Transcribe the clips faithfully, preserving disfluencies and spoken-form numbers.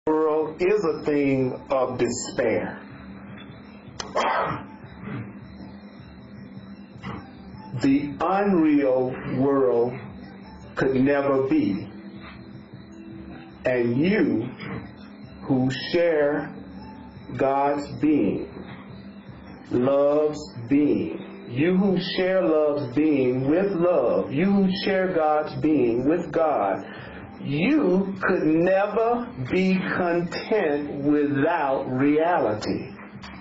world is a thing of despair. The unreal world could never be. And you who share God's being, love's being, you who share love's being with love, you who share God's being with God, you could never be content without reality.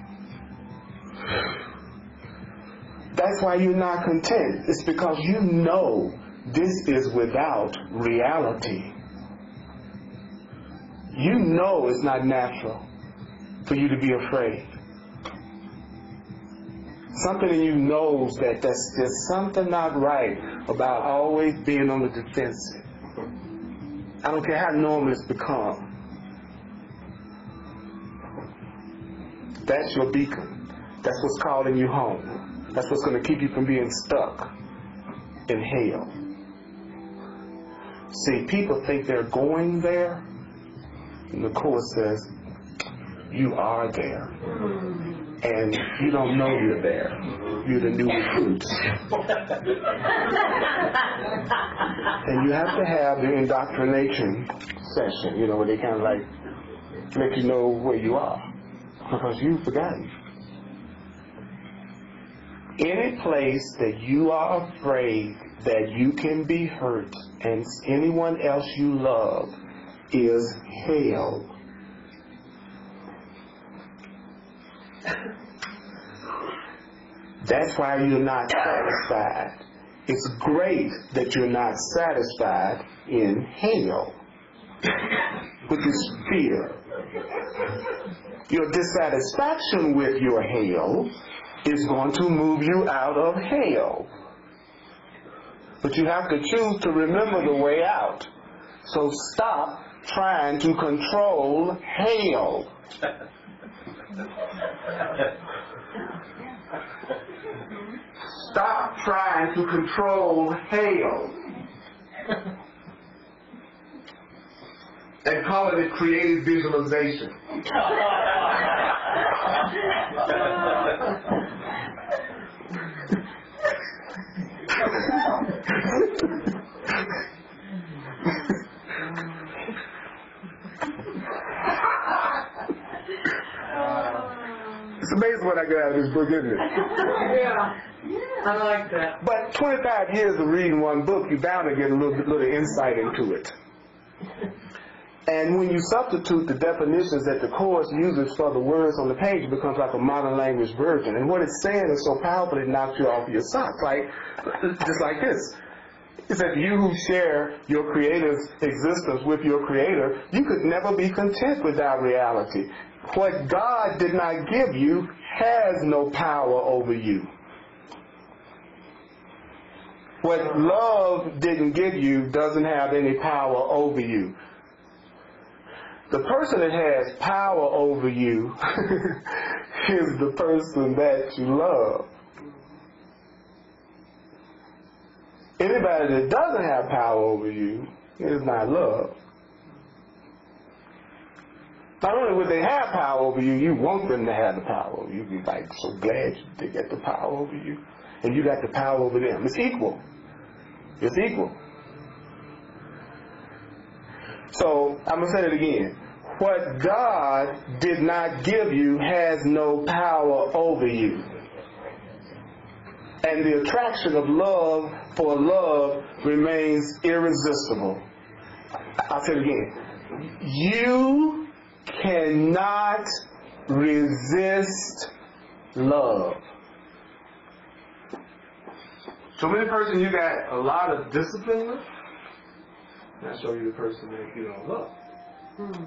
That's why you're not content. It's because you know this is without reality. You know it's not natural for you to be afraid. Something in you knows that there's, there's something not right about always being on the defensive. I don't care how normal it's become. That's your beacon. That's what's calling you home. That's what's going to keep you from being stuck in hell. See, people think they're going there, and the Course says, you are there. And you don't know you're there. You're the new recruits. And you have to have the indoctrination session, you know, where they kind of like let you know where you are. Because you've forgotten. Any place that you are afraid that you can be hurt and anyone else you love is hell. That's why you're not satisfied. It's great that you're not satisfied in hell, which is fear. Your dissatisfaction with your hell is going to move you out of hell. But you have to choose to remember the way out. So stop trying to control hell. Stop trying to control hell. And call it a creative visualization. It's amazing what I got out of this book, isn't it? Yeah, I like that. But twenty-five years of reading one book, you're bound to get a little, little insight into it. And when you substitute the definitions that the Course uses for the words on the page, it becomes like a modern language version. And what it's saying is so powerful it knocks you off your socks, like just like this. It says, you who share your Creator's existence with your Creator, you could never be content without reality. What God did not give you has no power over you. What love didn't give you doesn't have any power over you. The person that has power over you is the person that you love. Anybody that doesn't have power over you is not love. Not only would they have power over you, you want them to have the power over you. You'd be like so glad they get the power over you. And you got the power over them. It's equal. It's equal. So, I'm going to say it again. What God did not give you has no power over you. And the attraction of love for love remains irresistible. I'll say it again. You cannot resist love. So many person you got a lot of discipline with, and I show you the person that you don't love. Hmm.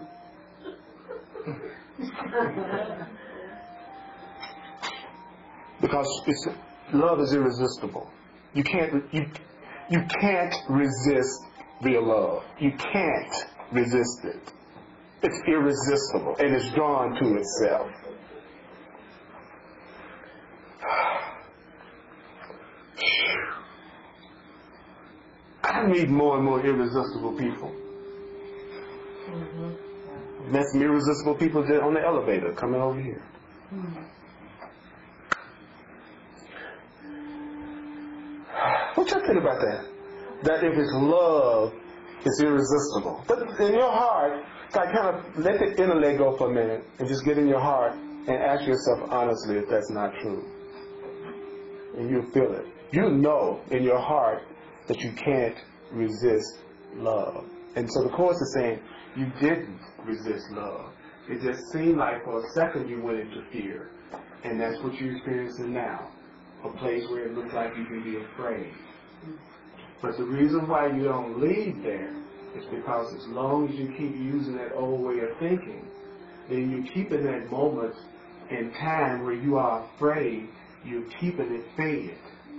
Because it's, love is irresistible. You can't you you can't resist real love. You can't resist it. It's irresistible and it's drawn to itself. I need more and more irresistible people. Mm-hmm. Met some irresistible people on the elevator coming over here. What y'all think about that? That if it's love, it's irresistible. But in your heart, it's like kind of let the intellect go for a minute and just get in your heart and ask yourself honestly if that's not true. And you'll feel it. You know in your heart that you can't resist love. And so the Course is saying you didn't resist love. It just seemed like for a second you went into fear. And that's what you're experiencing now. A place where it looks like you can be afraid. But the reason why you don't leave there is because as long as you keep using that old way of thinking, then you keep in that moment in time where you are afraid, you're keeping it fed.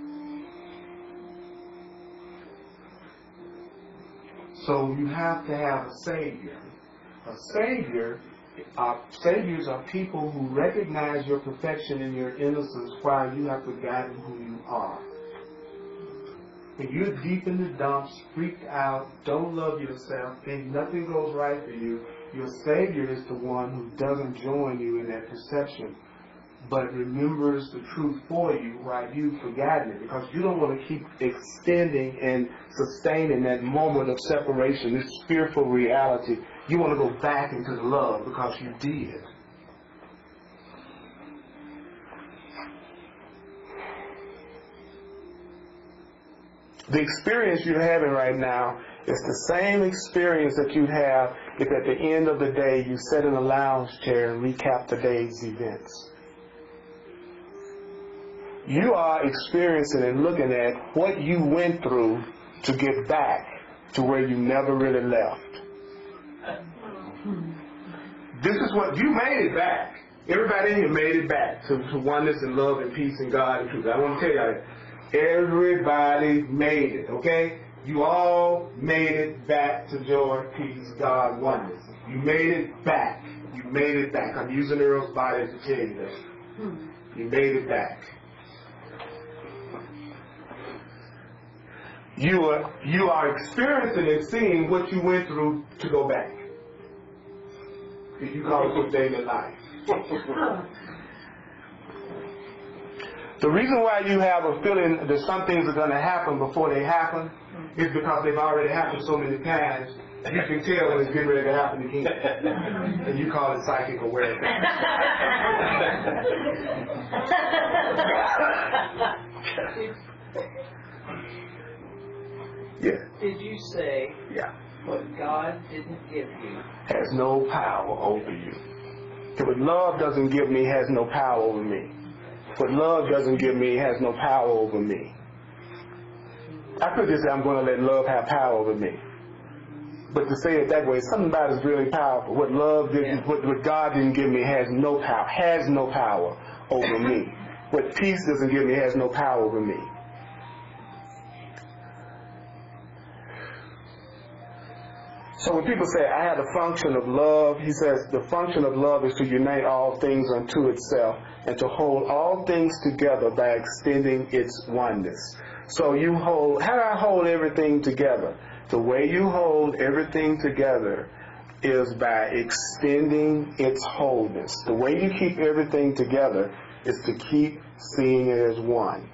So you have to have a Savior. A Savior, uh, Saviors are people who recognize your perfection and your innocence while you have forgotten who you are. When you're deep in the dumps, freaked out, don't love yourself, think nothing goes right for you, your Savior is the one who doesn't join you in that perception, but remembers the truth for you while you've forgotten it, because you don't want to keep extending and sustaining that moment of separation, this fearful reality. You want to go back into the love because you did. The experience you're having right now is the same experience that you'd have if at the end of the day you sat in a lounge chair and recap the day's events. You are experiencing and looking at what you went through to get back to where you never really left. This is what, you made it back. Everybody in here made it back to, to oneness and love and peace and God and truth. I want to tell you that. Everybody made it, okay? You all made it back to joy, peace, God, oneness. You made it back. You made it back. I'm using Earl's body to tell you that. You made it back. You are, you are experiencing and seeing what you went through to go back. You call it your daily life. The reason why you have a feeling that some things are going to happen before they happen is because they've already happened so many times. You can tell when it's getting ready to happen again. And you call it psychic awareness. Yeah. Did you say yeah. what God didn't give you has no power over you? What love doesn't give me has no power over me. What love doesn't give me has no power over me. I could just say I'm going to let love have power over me. But to say it that way, something about it is really powerful. What love didn't, yeah. what, what God didn't give me has no power, has no power over me. What peace doesn't give me has no power over me. So when people say, I have the function of love, he says the function of love is to unite all things unto itself and to hold all things together by extending its oneness. So you hold, how do I hold everything together? The way you hold everything together is by extending its wholeness. The way you keep everything together is to keep seeing it as one.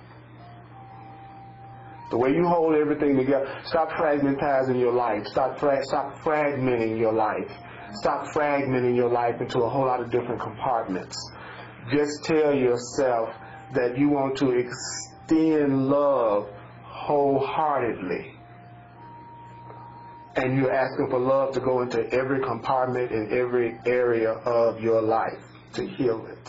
The way you hold everything together, stop fragmentizing your life. Stop, fra- stop fragmenting your life. Stop fragmenting your life into a whole lot of different compartments. Just tell yourself that you want to extend love wholeheartedly. And you're asking for love to go into every compartment in every area of your life to heal it.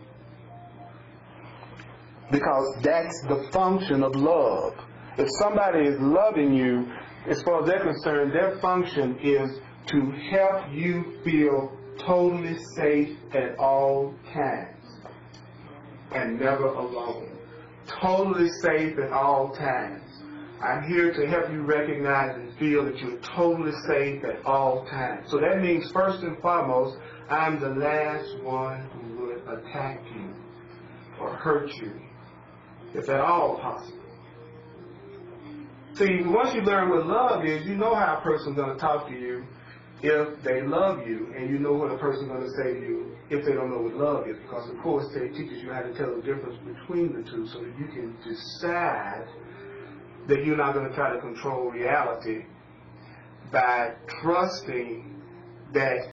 Because that's the function of love. If somebody is loving you, as far as they're concerned, their function is to help you feel totally safe at all times and never alone. Totally safe at all times. I'm here to help you recognize and feel that you're totally safe at all times. So that means, first and foremost, I'm the last one who would attack you or hurt you, if at all possible. See, once you learn what love is, you know how a person's going to talk to you. if they love you, and you know what a person's going to say to you if they don't know what love is, because the Course teaches you how to tell the difference between the two so that you can decide that you're not going to try to control reality by trusting that